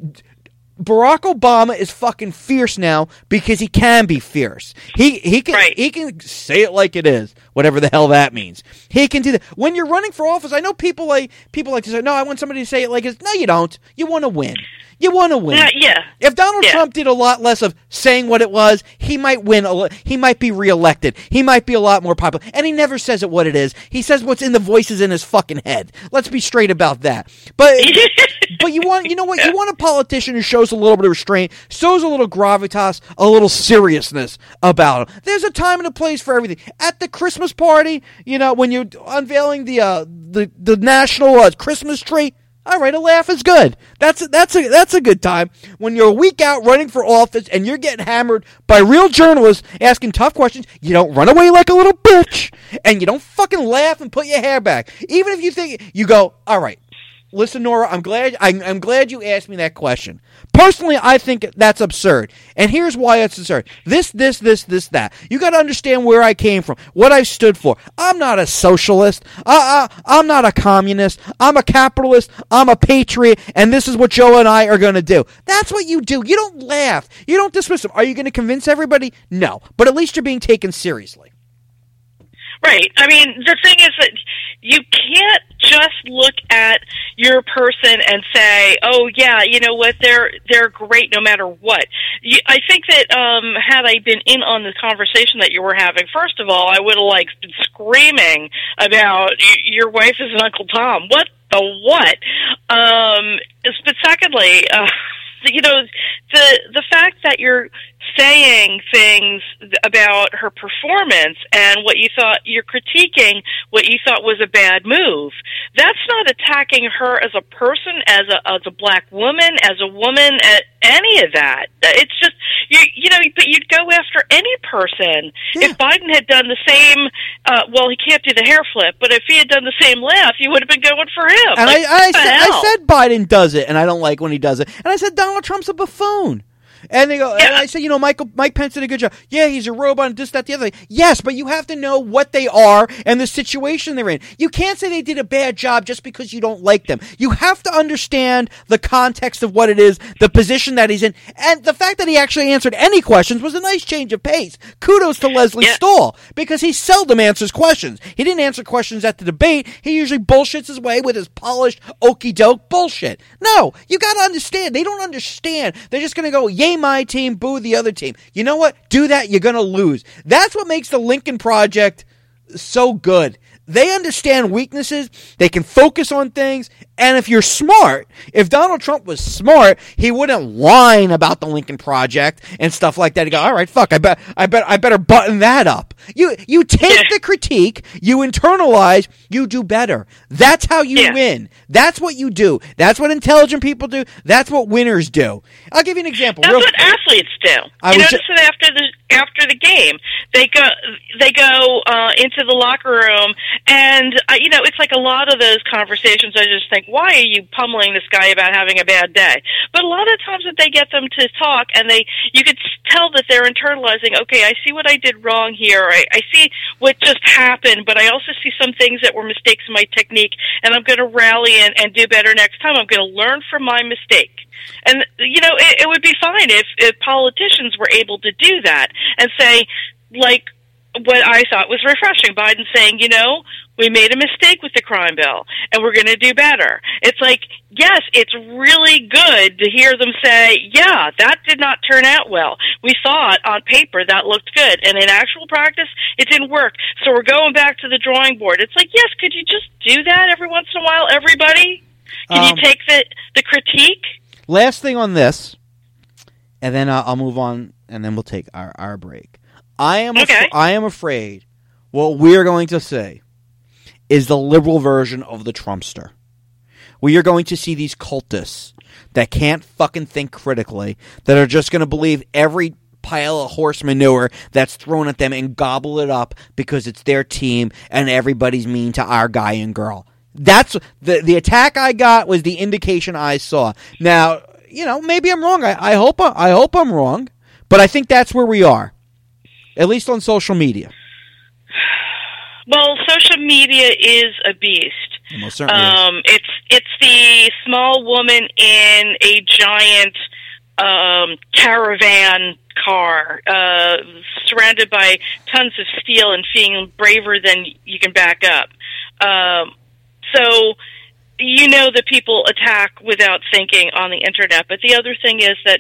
Barack Obama is fucking fierce now because he can be fierce. He can say it like it is, whatever the hell that means. He can do that. When you're running for office, I know people like to say, "No, I want somebody to say it like it is." No, you don't. You want to win. You want to win. Yeah. If Donald Trump did a lot less of saying what it was, he might win. He might be reelected. He might be a lot more popular. And he never says it what it is. He says what's in the voices in his fucking head. Let's be straight about that. But you want a politician who shows a little bit of restraint, shows a little gravitas, a little seriousness about him. There's a time and a place for everything. At the Christmas party, when you're unveiling the national Christmas tree. All right, a laugh is good. That's a good time. When you're a week out running for office and you're getting hammered by real journalists asking tough questions, you don't run away like a little bitch, and you don't fucking laugh and put your hair back. Even if you think you go, all right. Listen, Nora, I'm glad you asked me that question. Personally, I think that's absurd. And here's why it's absurd. This, that. You got to understand where I came from, what I stood for. I'm not a socialist. I'm not a communist. I'm a capitalist. I'm a patriot. And this is what Joe and I are going to do. That's what you do. You don't laugh. You don't dismiss them. Are you going to convince everybody? No. But at least you're being taken seriously. Right. I mean, the thing is that you can't just look at your person and say, "Oh, yeah, you know what? They're great no matter what." I think that had I been in on the conversation that you were having, first of all, I would have been screaming about your wife is an Uncle Tom. What the what? But secondly, the fact that you're saying things about her performance and what you thought, you're critiquing what you thought was a bad move. That's not attacking her as a person, as a black woman, as a woman, any of that. It's just, but you'd go after any person. Yeah. If Biden had done the same, well, he can't do the hair flip, but if he had done the same laugh, you would have been going for him. And like, I said Biden does it, and I don't like when he does it. And I said Donald Trump's a buffoon. And they go, and I said, Mike Pence did a good job. Yeah, he's a robot and this, that, the other thing. Yes, but you have to know what they are and the situation they're in. You can't say they did a bad job just because you don't like them. You have to understand the context of what it is, the position that he's in, and the fact that he actually answered any questions was a nice change of pace. Kudos to Leslie Stahl, because he seldom answers questions. He didn't answer questions at the debate. He usually bullshits his way with his polished, okey-doke bullshit. No, you got to understand. They don't understand. They're just going to go, yay, my team, boo the other team. You know what? Do that, you're going to lose. That's what makes the Lincoln Project so good. They understand weaknesses. They can focus on things. And if you're smart, if Donald Trump was smart, he wouldn't whine about the Lincoln Project and stuff like that. He'd go, all right, fuck, I better button that up. You take the critique, you internalize, you do better. That's how you win. That's what you do. That's what intelligent people do. That's what winners do. I'll give you an example. That's what athletes do. You notice that after the game, they go into the locker room, and it's like a lot of those conversations. I just think, why are you pummeling this guy about having a bad day? But a lot of times that they get them to talk, and you could tell that they're internalizing, okay, I see what I did wrong here. I see what just happened, but I also see some things that were mistakes in my technique, and I'm going to rally and do better next time. I'm going to learn from my mistake. And, it would be fine if politicians were able to do that and say, like, what I thought was refreshing, Biden saying, we made a mistake with the crime bill, and we're going to do better. It's like, yes, it's really good to hear them say, yeah, that did not turn out well. We thought on paper that looked good, and in actual practice, it didn't work. So we're going back to the drawing board. It's like, yes, could you just do that every once in a while, everybody? Can you take the critique? Last thing on this, and then I'll move on, and then we'll take our break. I am afraid what we're going to see is the liberal version of the Trumpster. We are going to see these cultists that can't fucking think critically, that are just going to believe every pile of horse manure that's thrown at them and gobble it up because it's their team and everybody's mean to our guy and girl. That's the attack I got was the indication I saw. Now, maybe I'm wrong. I hope I'm wrong, but I think that's where we are. At least on social media. Well, social media is a beast. Most certainly is. It's the small woman in a giant caravan car, surrounded by tons of steel and feeling braver than you can back up. So that people attack without thinking on the internet. But the other thing is that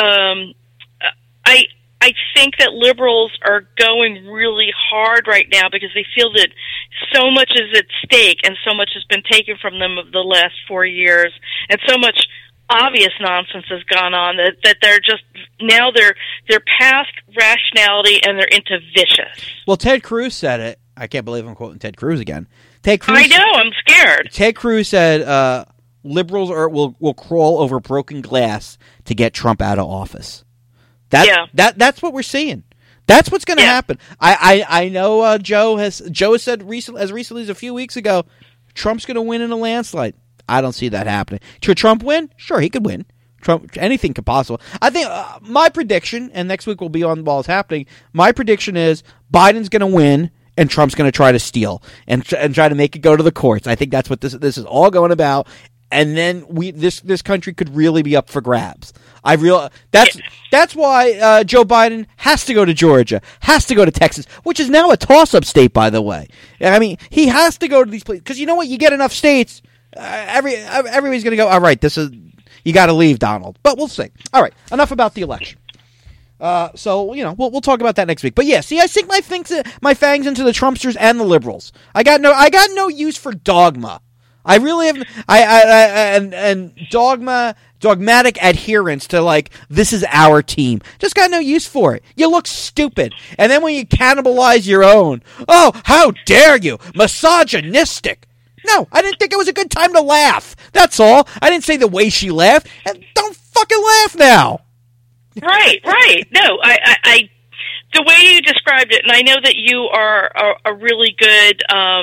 I think that liberals are going really hard right now because they feel that so much is at stake and so much has been taken from them over the last 4 years, and so much obvious nonsense has gone on that they're just now they're past rationality and they're into vicious. Well, Ted Cruz said it. I can't believe I'm quoting Ted Cruz again. Ted Cruz. I know. I'm scared. Ted Cruz said liberals will crawl over broken glass to get Trump out of office. That's what we're seeing. That's what's going to happen. I know Joe has said as recently as a few weeks ago, Trump's going to win in a landslide. I don't see that happening. Should Trump win? Sure, he could win. Trump, anything could possible. I think my prediction, and next week we'll be on while it's happening. My prediction is Biden's going to win and Trump's going to try to steal and try to make it go to the courts. I think that's what this is all going about. And then this country could really be up for grabs. That's why Joe Biden has to go to Georgia, has to go to Texas, which is now a toss-up state, by the way. I mean, he has to go to these places because you know what? You get enough states, everybody's going to go. All right, you got to leave, Donald. But we'll see. All right, enough about the election. So we'll talk about that next week. But yeah, see, I sink my fangs into the Trumpsters and the liberals. I got no use for dogma. I really have, and dogmatic adherence to, like, this is our team. Just got no use for it. You look stupid. And then when you cannibalize your own, oh, how dare you, misogynistic. No, I didn't think it was a good time to laugh. That's all. I didn't say the way she laughed. And don't fucking laugh now. Right. No, I the way you described it, and I know that you are a really good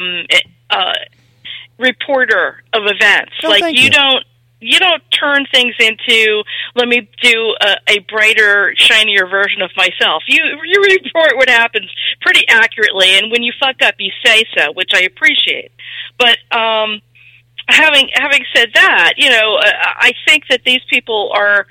reporter of events. Oh, like you don't turn things into, let me do a brighter, shinier version of myself. You report what happens pretty accurately, and when you fuck up, you say so, which I appreciate. But having said that, I think that these people are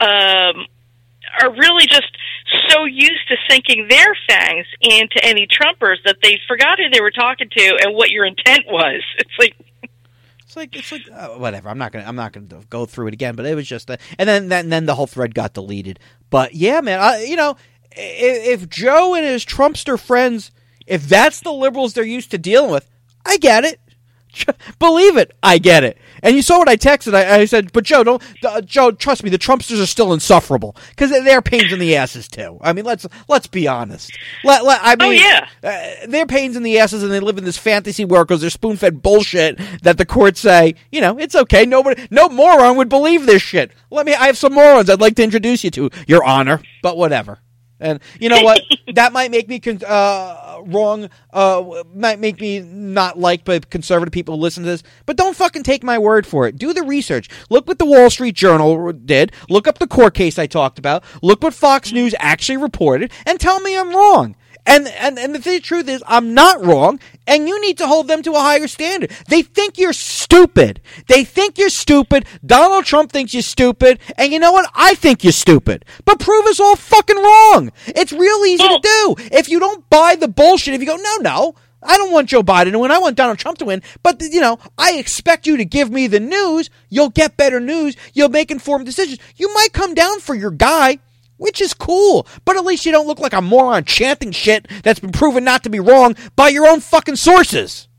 really just so used to sinking their fangs into any Trumpers that they forgot who they were talking to and what your intent was. It's like whatever. I'm not gonna go through it again. But it was just and then the whole thread got deleted. But yeah, man, if Joe and his Trumpster friends, if that's the liberals they're used to dealing with, I get it. Believe it, I get it. And you saw what I texted. I said, but Joe, Joe, trust me, the Trumpsters are still insufferable because they're pains in the asses too. I mean, let's be honest. They're pains in the asses, and they live in this fantasy world because they're spoon-fed bullshit that the courts say, it's okay. No moron would believe this shit. I have some morons I'd like to introduce you to, Your Honor. But whatever. And you know what? That might make me wrong. Might make me not liked by conservative people who listen to this. But don't fucking take my word for it. Do the research. Look what the Wall Street Journal did. Look up the court case I talked about. Look what Fox News actually reported, and tell me I'm wrong. And the truth is, I'm not wrong, and you need to hold them to a higher standard. They think you're stupid. Donald Trump thinks you're stupid, and you know what? I think you're stupid. But prove us all fucking wrong. It's real easy to do. If you don't buy the bullshit, if you go, no, I don't want Joe Biden to win, I want Donald Trump to win, but, I expect you to give me the news. You'll get better news. You'll make informed decisions. You might come down for your guy, which is cool, but at least you don't look like a moron chanting shit that's been proven not to be wrong by your own fucking sources.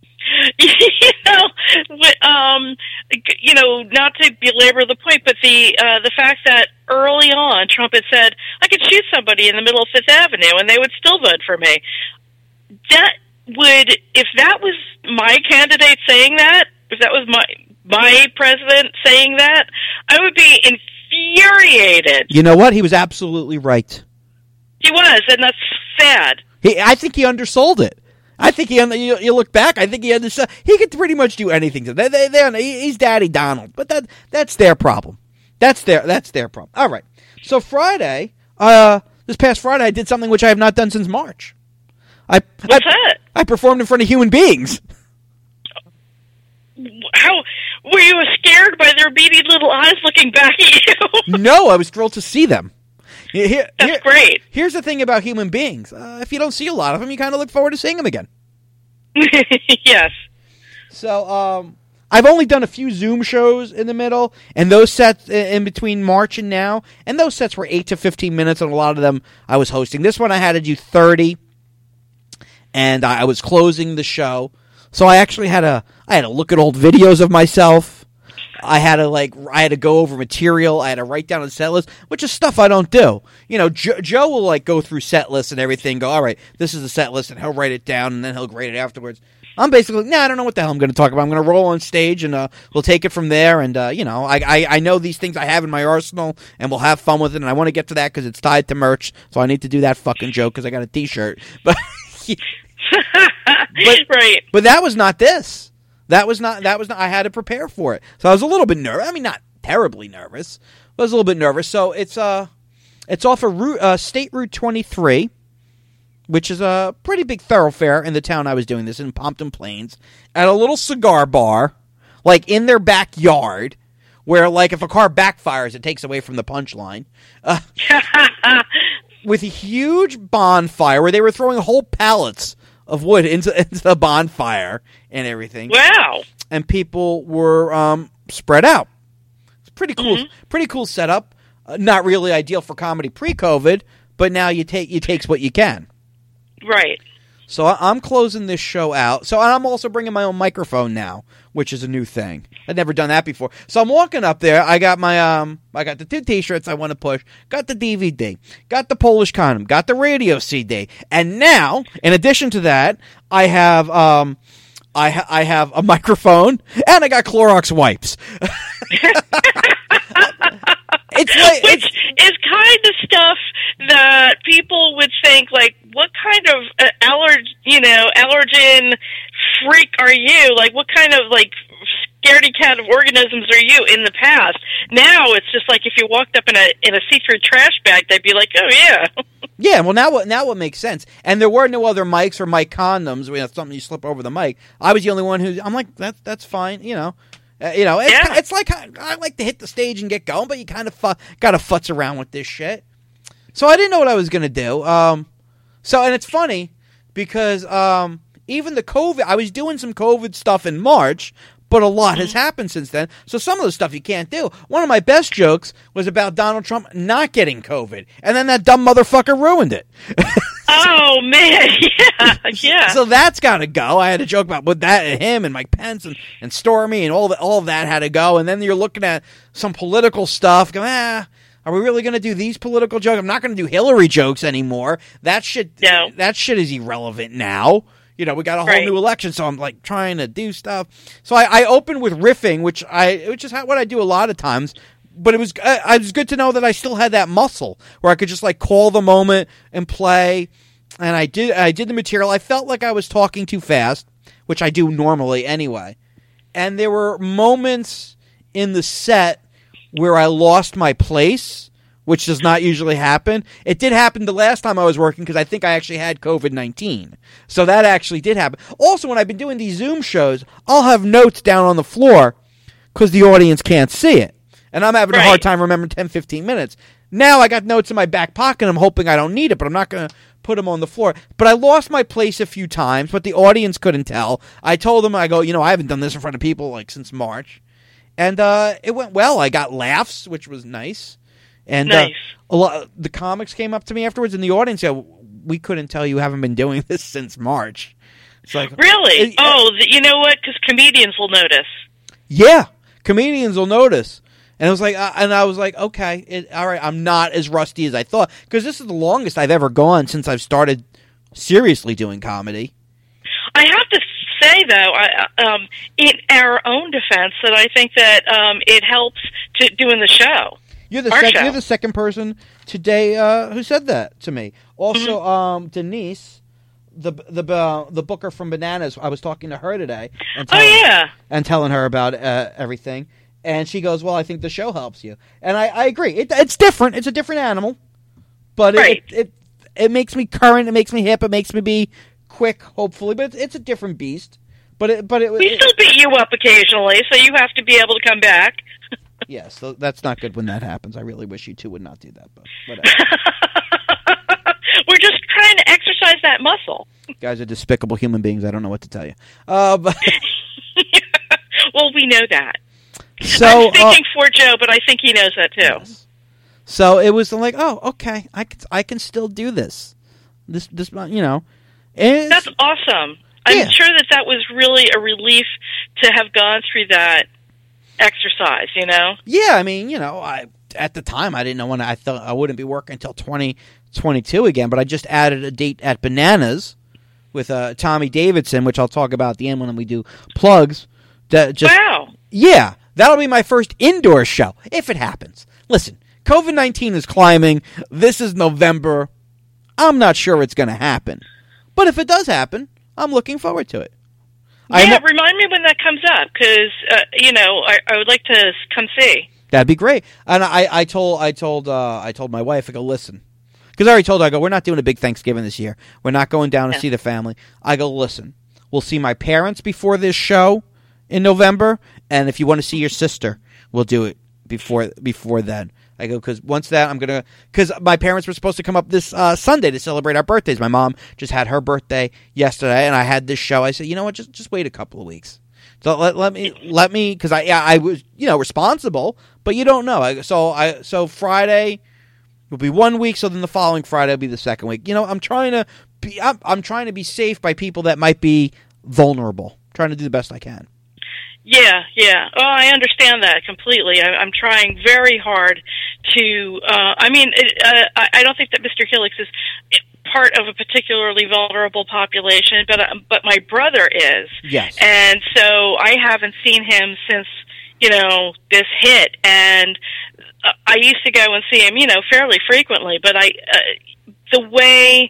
Not to belabor the point, but the fact that early on Trump had said, I could shoot somebody in the middle of Fifth Avenue and they would still vote for me. If that was my candidate saying that, if that was my president saying that, I would be infuriated. You know what? He was absolutely right. He was, and that's sad. I think he undersold it. I think you look back, I think he understood. He could pretty much do anything. He's Daddy Donald, but that's their problem. That's their problem. All right. So Friday, this past Friday, I did something which I have not done since March. What's that? I performed in front of human beings. How were you scared by their beady little eyes looking back at you? No, I was thrilled to see them. That's great. Here's the thing about human beings. If you don't see a lot of them, you kind of look forward to seeing them again. Yes. So, I've only done a few Zoom shows in the middle, and those sets in between March and now, and those sets were 8 to 15 minutes, and a lot of them I was hosting. This one I had to do 30, and I was closing the show. So I actually had to look at old videos of myself. I had to go over material. I had to write down a set list, which is stuff I don't do. Joe will go through set lists and everything. Go, all right, this is the set list, and he'll write it down, and then he'll grade it afterwards. I'm basically, I don't know what the hell I'm going to talk about. I'm going to roll on stage, and we'll take it from there. And I know these things I have in my arsenal, and we'll have fun with it. And I want to get to that because it's tied to merch, so I need to do that fucking joke because I got a T-shirt. But right. But that was not this. That was not. I had to prepare for it, so I was a little bit nervous. I mean, not terribly nervous, but I was a little bit nervous. So it's off of State Route 23, which is a pretty big thoroughfare in the town I was doing this in, Pompton Plains, at a little cigar bar, in their backyard, where if a car backfires, it takes away from the punchline. With a huge bonfire where they were throwing whole pallets of wood into the bonfire and everything. Wow! And people were spread out. It's pretty cool. Mm-hmm. Pretty cool setup. Not really ideal for comedy pre-COVID, but now you takes what you can. Right. So I'm closing this show out. So I'm also bringing my own microphone now, which is a new thing. I'd never done that before. So I'm walking up there. I got my I got the 2 T-shirts I want to push. Got the DVD. Got the Polish condom. Got the radio CD. And now, in addition to that, I have I have a microphone and I got Clorox wipes. Which is kind of stuff that people would think, like, what kind of allergen freak are you? Like, what kind of, like, scaredy cat of organisms are you in the past? Now it's just like if you walked up in a see-through trash bag, they'd be like, oh, yeah. Yeah, well, now what makes sense? And there were no other mics or mic condoms. Something you slip over the mic. I was the only one who, I'm like, that's fine, It's like I like to hit the stage and get going, but you kind of got to futz around with this shit. So I didn't know what I was going to do. And it's funny because even the COVID, I was doing some COVID stuff in March, but a lot has happened since then. So some of the stuff you can't do. One of my best jokes was about Donald Trump not getting COVID, and then that dumb motherfucker ruined it. Oh, man, yeah. So that's got to go. I had a joke about with that and him and Mike Pence and Stormy and all of that had to go. And then you're looking at some political stuff. Going, are we really going to do these political jokes? I'm not going to do Hillary jokes anymore. That shit is irrelevant now. We got a whole new election, so I'm like trying to do stuff. So I opened with riffing, which is what I do a lot of times. But it was good to know that I still had that muscle where I could just like call the moment and play. And I did the material. I felt like I was talking too fast, which I do normally anyway. And there were moments in the set where I lost my place, which does not usually happen. It did happen the last time I was working because I think I actually had COVID-19. So that actually did happen. Also, when I've been doing these Zoom shows, I'll have notes down on the floor because the audience can't see it. And I'm having a hard time remembering 10, 15 minutes. Now I got notes in my back pocket. I'm hoping I don't need it, but I'm not going to put them on the floor. But I lost my place a few times, but the audience couldn't tell. I told them, I go, I haven't done this in front of people like since March. And it went well. I got laughs, which was nice. And a lot the comics came up to me afterwards in the audience. Said, we couldn't tell you haven't been doing this since March. It's like, really? You know what? Because comedians will notice. Yeah, comedians will notice. And I was like, okay, all right, I'm not as rusty as I thought. Because this is the longest I've ever gone since I've started seriously doing comedy. I have to say, though, in our own defense, that I think that it helps to doing the show. You're the second person today who said that to me. Also, Denise, the booker from Bananas, I was talking to her today. And telling her about everything. And she goes, well, I think the show helps you. And I agree. It's different. It's a different animal. But it makes me current. It makes me hip. It makes me be quick, hopefully. But it's a different beast. We still beat you up occasionally, so you have to be able to come back. Yes, so that's not good when that happens. I really wish you two would not do that. But whatever. We're just trying to exercise that muscle. You guys are despicable human beings. I don't know what to tell you. Well, we know that. So, I'm speaking for Joe, but I think he knows that too. Yes. So it was like, oh, okay, I can still do this. This, And that's awesome. I'm sure that was really a relief to have gone through that exercise. Yeah, I mean, at the time I didn't know when I thought I wouldn't be working until 2022 again, but I just added a date at Bananas with Tommy Davidson, which I'll talk about at the end when we do plugs. Wow. Yeah. That'll be my first indoor show, if it happens. Listen, COVID-19 is climbing. This is November. I'm not sure it's going to happen. But if it does happen, I'm looking forward to it. Yeah, remind me when that comes up, because, I would like to come see. That'd be great. And I told my wife, I go, listen, because I already told her, I go, we're not doing a big Thanksgiving this year. We're not going down to see the family. I go, listen, we'll see my parents before this show in November, and if you want to see your sister, we'll do it before then. I go, because once that, I'm going to, because my parents were supposed to come up this Sunday to celebrate our birthdays. My mom just had her birthday yesterday, and I had this show. I said, you know what, just wait a couple of weeks. So let me, because I was, responsible, but you don't know. So Friday will be 1 week, so then the following Friday will be the second week. I'm trying to I'm trying to be safe by people that might be vulnerable. Trying to do the best I can. Yeah. Oh, I understand that completely. I'm trying very hard to. I don't think that Mr. Helix is part of a particularly vulnerable population, but my brother is. Yes. And so I haven't seen him since this hit, and I used to go and see him fairly frequently. But the way.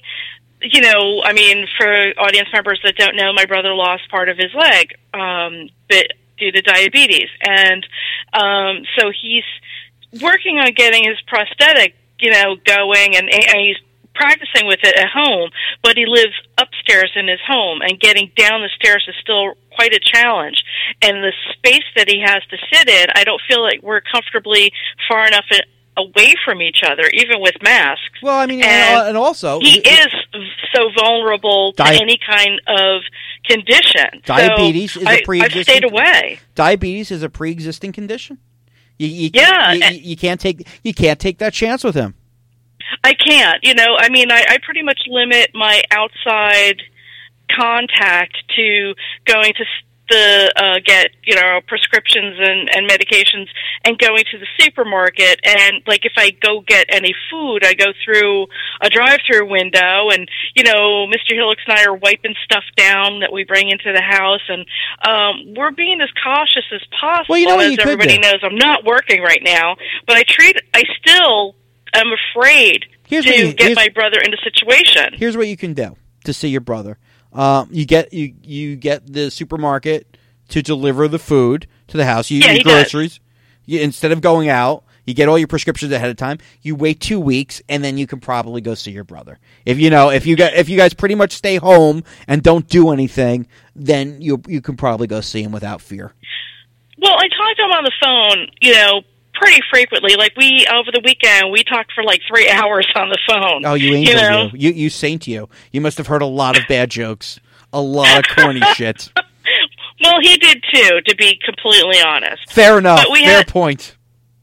For audience members that don't know, my brother lost part of his leg, but due to diabetes, and so he's working on getting his prosthetic, going, and he's practicing with it at home. But he lives upstairs in his home, and getting down the stairs is still quite a challenge. And the space that he has to sit in, I don't feel like we're comfortably far enough away from each other, even with masks. Well, and also he is so vulnerable to any kind of condition. Diabetes is a pre-existing. I've stayed away. Diabetes is a pre-existing condition. You can't take that chance with him. I can't. I pretty much limit my outside contact to going to get prescriptions and medications, and going to the supermarket. And like if I go get any food, I go through a drive-through window, and Mr. Helix and I are wiping stuff down that we bring into the house, and we're being as cautious as possible. Well, as everybody knows, I'm not working right now, but I still am afraid to get my brother in a situation. Here's what you can do to see your brother. You get the supermarket to deliver the food to the house. You use groceries. Instead of going out, you get all your prescriptions ahead of time. You wait 2 weeks, and then you can probably go see your brother. If you guys pretty much stay home and don't do anything, then you can probably go see him without fear. Well, I talk to him on the phone, pretty frequently. Like over the weekend, we talked for like 3 hours on the phone. Oh, you angel, you saint, you must have heard a lot of bad jokes, a lot of corny shit. Well, he did too, to be completely honest. Fair enough. Fair point.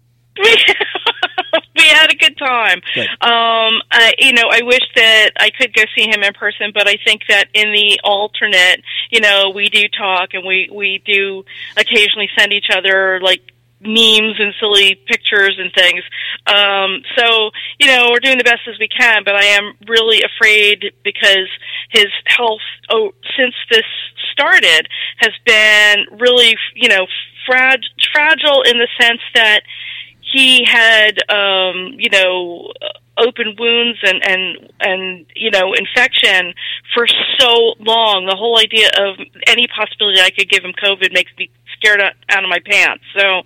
We had a good time. Good. I wish that I could go see him in person, but I think that in the alternate, we do talk, and we do occasionally send each other like memes and silly pictures and things. So, we're doing the best as we can, but I am really afraid because his health, since this started, has been really, fragile in the sense that he had, open wounds and infection for so long. The whole idea of any possibility I could give him COVID makes me scared out of my pants. So,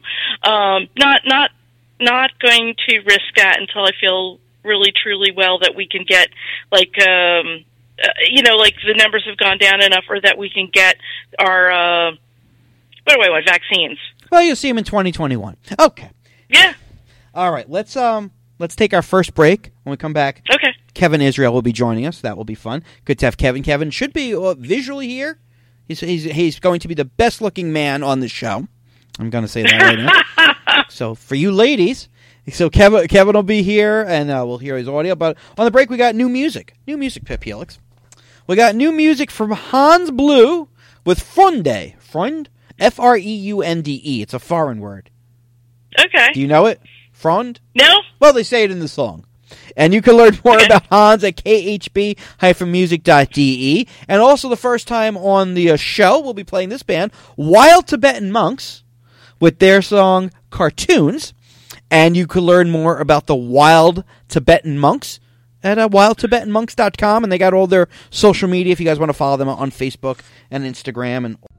not going to risk that until I feel really truly well that we can get like the numbers have gone down enough, or that we can get our vaccines. Well, you'll see him in 2021. Okay. Yeah. All right. Let's take our first break. When we come back, okay, Kevin Israel will be joining us. That will be fun. Good to have Kevin. Kevin should be visually here. He's going to be the best looking man on the show. I'm going to say that right now. So for you ladies, Kevin will be here, and we'll hear his audio. But on the break, we got new music. New music, Pip Helix. We got new music from Hans Blue with Freunde. Freund? Freunde. It's a foreign word. Okay. Do you know it? Freund? No. Well, they say it in the song. And you can learn more about Hans at khb-music.de. And also the first time on the show, we'll be playing this band, Wild Tibetan Monks, with their song Cartoons. And you can learn more about the Wild Tibetan Monks at wildtibetanmonks.com. And they got all their social media if you guys want to follow them on Facebook and Instagram. And